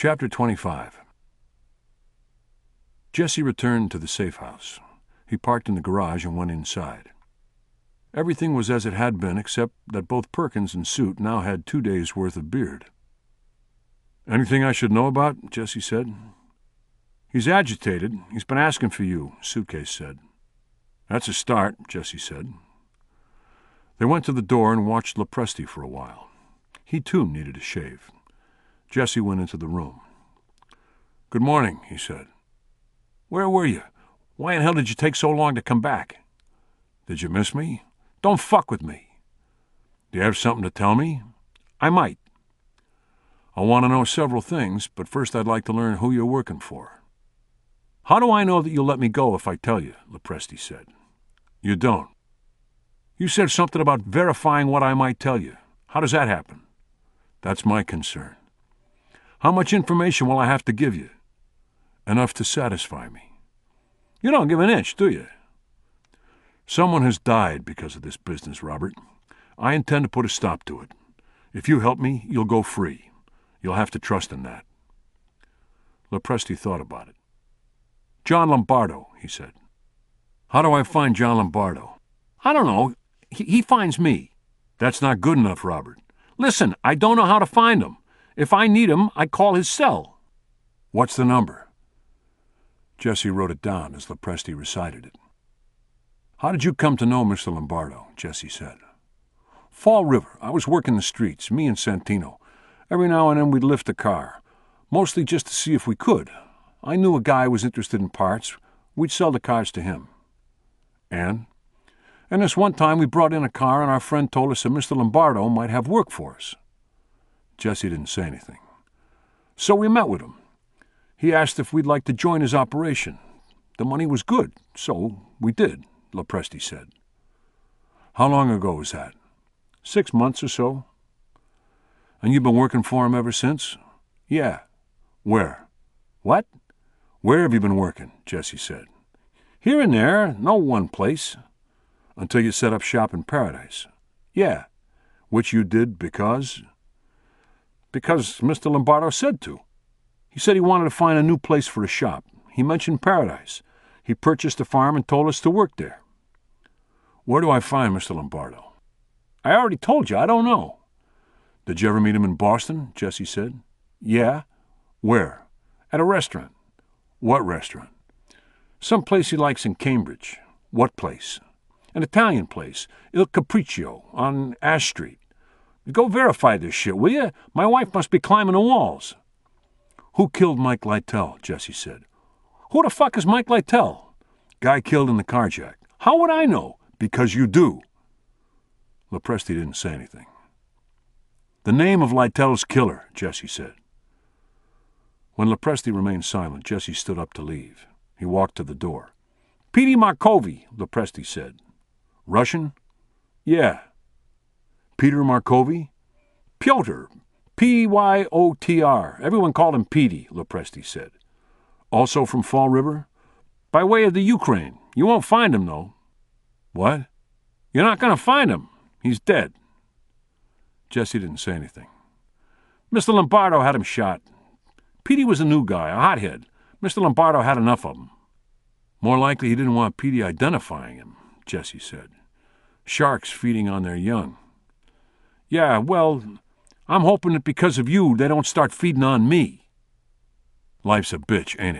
Chapter 25. Jesse returned to the safe house. He parked in the garage and went inside. Everything was as it had been, except that both Perkins and Suit now had 2 days' worth of beard. "Anything I should know about?" Jesse said. "He's agitated. He's been asking for you," Suitcase said. "That's a start," Jesse said. They went to the door and watched Lopresti for a while. He, too, needed a shave. Jesse went into the room. "Good morning," he said. "Where were you? Why in hell did you take so long to come back?" "Did you miss me?" "Don't fuck with me." "Do you have something to tell me?" "I might." "I want to know several things, but first I'd like to learn who you're working for." "How do I know that you'll let me go if I tell you?" Lopresti said. "You don't." "You said something about verifying what I might tell you. How does that happen?" "That's my concern." "How much information will I have to give you?" "Enough to satisfy me." "You don't give an inch, do you?" "Someone has died because of this business, Robert. I intend to put a stop to it. If you help me, you'll go free. You'll have to trust in that." Lopresti thought about it. "John Lombardo," he said. "How do I find John Lombardo?" "I don't know. He finds me." "That's not good enough, Robert." "Listen, I don't know how to find him. If I need him, I call his cell." "What's the number?" Jesse wrote it down as Lopresti recited it. "How did you come to know Mr. Lombardo?" Jesse said. "Fall River. I was working the streets, me and Santino. Every now and then we'd lift a car, mostly just to see if we could. I knew a guy was interested in parts. We'd sell the cars to him." "And?" "And this one time we brought in a car and our friend told us that Mr. Lombardo might have work for us." Jesse didn't say anything. "So we met with him. He asked if we'd like to join his operation. The money was good, so we did," Lopresti said. "How long ago was that?" 6 months or so." "And you've been working for him ever since?" "Yeah." "Where?" "What?" "Where have you been working?" Jesse said. "Here and there, no one place." "Until you set up shop in Paradise?" "Yeah." "Which you did because?" "Because Mr. Lombardo said to. He said he wanted to find a new place for a shop. He mentioned Paradise. He purchased a farm and told us to work there." "Where do I find Mr. Lombardo?" "I already told you. I don't know." "Did you ever meet him in Boston?" Jesse said. "Yeah." "Where?" "At a restaurant." "What restaurant?" "Some place he likes in Cambridge." "What place?" "An Italian place, Il Capriccio, on Ash Street. Go verify this shit, will you? My wife must be climbing the walls." "Who killed Mike Lytell?" Jesse said. "Who the fuck is Mike Lytell?" "Guy killed in the carjack." "How would I know?" "Because you do." Lopresti didn't say anything. "The name of Lytell's killer," Jesse said. When Lopresti remained silent, Jesse stood up to leave. He walked to the door. "Petey Markovi," Lopresti said. "Russian?" "Yeah." "Peter Markovi?" "Pyotr. Pyotr. Everyone called him Petey," Lopresti said. "Also from Fall River?" "By way of the Ukraine. You won't find him, though." "What?" "You're not going to find him. He's dead." Jesse didn't say anything. "Mr. Lombardo had him shot. Petey was a new guy, a hothead. Mr. Lombardo had enough of him." "More likely he didn't want Petey identifying him," Jesse said. "Sharks feeding on their young." "Yeah, well, I'm hoping that because of you they don't start feeding on me." "Life's a bitch, ain't it?"